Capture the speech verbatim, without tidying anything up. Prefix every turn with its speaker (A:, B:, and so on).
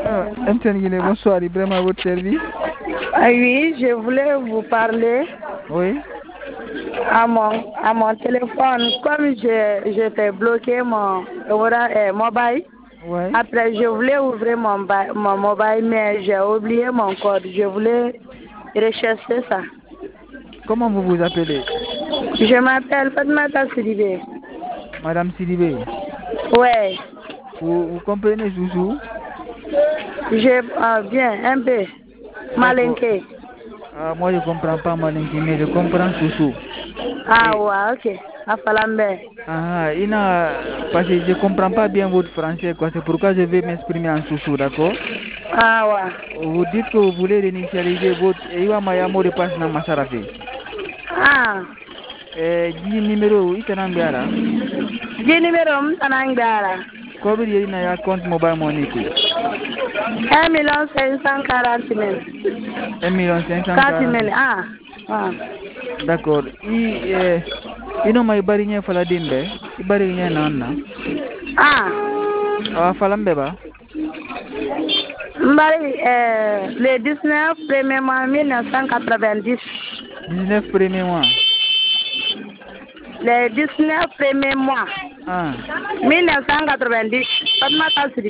A: Euh, Anthony, bonsoir, Ibrahim à votre service.
B: Ah oui, je voulais vous parler
A: Oui,
B: à mon, à mon téléphone. Comme je- j'étais bloqué mon ora- euh, mobile,
A: oui.
B: après je voulais ouvrir mon, ba- mon mobile, mais j'ai oublié mon code. Je voulais rechercher ça.
A: Comment vous vous appelez?
B: Je m'appelle Fatmata Sidibé.
A: Madame Sidibé.
B: Ouais,
A: Vous, vous comprenez Zouzou?
B: j'ai ah, bien un peu
A: D'accord.
B: malinqué.
A: Ah, moi, je ne comprends pas Malinki, mais je comprends Soussou.
B: Ah
A: Et,
B: ouais, ok. À Falambe.
A: ah, Ina, parce que je ne comprends pas bien votre français, quoi. C'est pourquoi je vais m'exprimer en Soussou, d'accord?
B: Ah ouais.
A: Vous dites que vous voulez réinitialiser votre. Iwa Maya mot de passe na Masarafe.
B: Ah.
A: Eh, di numéro, itanambiara.
B: Di numéro m tanang dara.
A: Combien de na ya compte mobile money, kui?
B: Un million cinq cent quarante mille.
A: un million cinq cent
B: Quatre
A: quarante.
B: mille. Ah. Ah.
A: D'accord. I, eh, ino mai bari nye fala dimbe. I bari nye nanna.
B: Ah.
A: Awa falambe ba?
B: Mbari, euh, le dix-neuf premier mois mille neuf cent quatre-vingt-dix.
A: dix-neuf premier mois.
B: Le dix-neuf premier mois
A: Ah.
B: mille neuf cent quatre-vingt-dix. Fatma Tassiri.